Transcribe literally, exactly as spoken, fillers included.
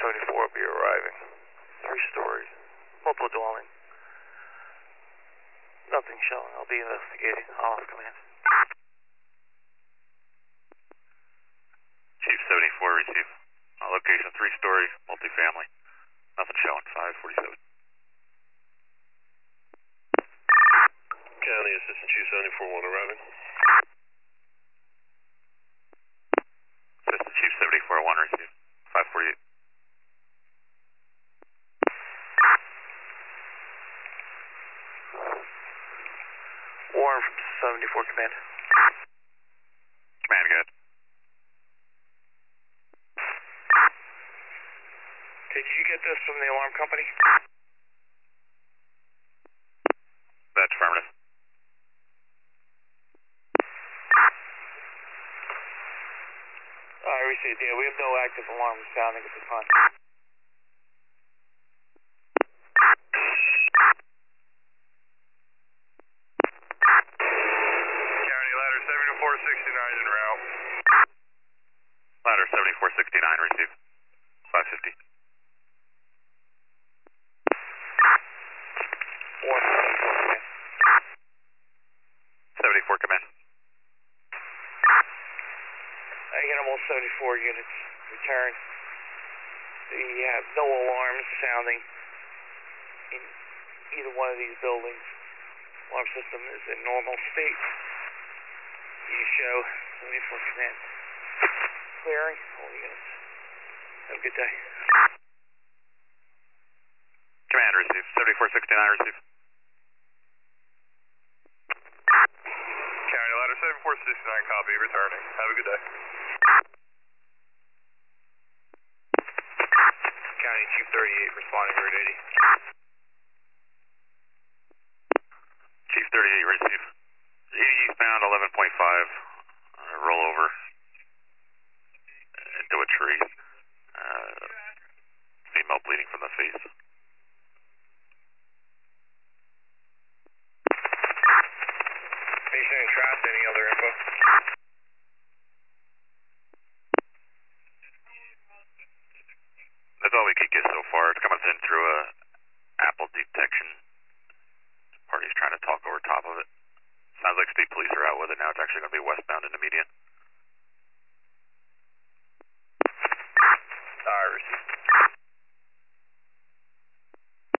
seventy-four will be arriving. Three stories. Multiple dwelling. Nothing showing. I'll be investigating. I'll have command. Chief seventy-four, receive. Uh, location three story, multifamily. Nothing showing. five forty-seven. County Assistant Chief seventy-four, one arriving. Assistant Chief seventy-four, one receive. five forty-eight. Warren from seventy-four command. Command, good. Did you get this from the alarm company? That's affirmative. I received. Yeah, we have no active alarm sounding at this time. County ladder seventy-four sixty-nine en route. Ladder seventy-four sixty-nine, receive. five fifty. Warren, seventy-four, command. Animal seventy-four units return. We have no alarms sounding in either one of these buildings. Alarm system is in normal state. You show seventy-four command. Clearing all units. Have a good day. Command, receive. seventy-four sixty-nine, receive. County ladder seventy-four sixty-nine, copy, returning. Have a good day. County Chief thirty-eight, responding to Route eighty. Chief thirty-eight, receive. eighty eastbound, eleven point five. Uh, roll over into a tree. Uh, female bleeding from the face. Patient entrapped, any other info? That's all we could get so far. It's coming in through a Apple detection. Party's trying to talk over top of it. Sounds like state police are out with it now. It's actually going to be westbound in the median.